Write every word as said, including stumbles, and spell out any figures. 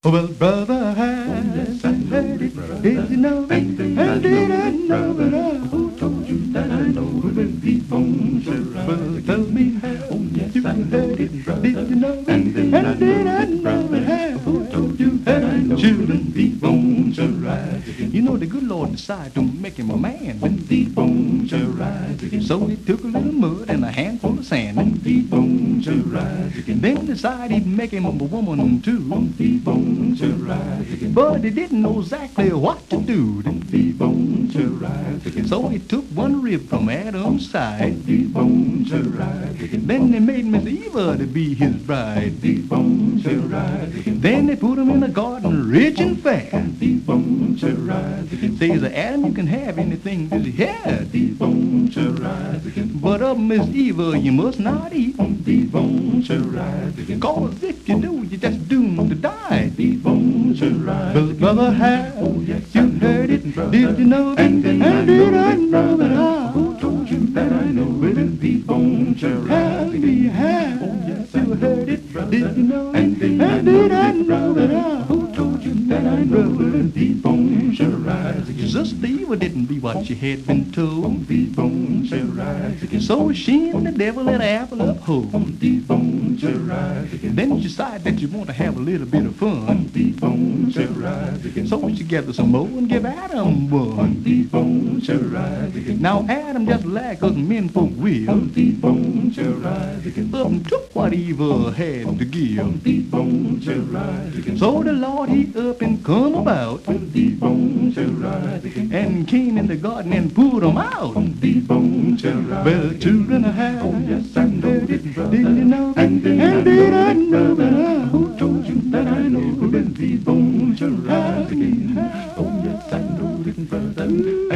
Well, brother, has I heard it? Did you know it? And did I know it? Who told you that I know it? The bones are well, tell me how. Oh, yes, you heard it. Did you know it? And did I know it? Who told you that I know it? The bones are rising. You know, the good Lord decided to make him a man. When the bones are rising. So he took a little mud and a handful of sand. When the bones are rising. Then decided he'd make him a woman too. The bones are rising. But he didn't know exactly what to do. The bones are rising. So he took one rib from Adam's side. The bones are rising. Then they made Miss Eva to be his bride. The bones are rising. Then they put him in a garden rich and fair. The bones are rising. Says Adam, you can have anything that you had. The bones are rising. But of Miss Eva you must not eat. The bones are rising. Cause if you do, you're just doomed to die. The bones are rising. Brother, how oh, yes, you heard it? Did you know that? And, and, and did I know that? I, who told you that I know it? The bones are rising. How you have? Oh, yes, you heard it? Did you know it? And, and, and did I know that? I, who told you that I know it? The bones are rising. Sister Eva didn't be what she had been told. The bones are rising. So she and the devil let her apple up whole. The bones are rising. Then she decided that you want to have a little bit of fun. The bones are rising. So she gathered some more and give Adam one. The bones are rising. Now Adam just like us men folk will. The bones are rising. Up and took what Eva had to give. The bones are rising. So the Lord he up and come about. The bones are rising. And came in the garden and pulled them out. The bones are rising. Well, children have. Oh yes, I know it. Did you know? And, and did I know that? Who told you that I know that the bones are rising? Oh yes, I know it, brother.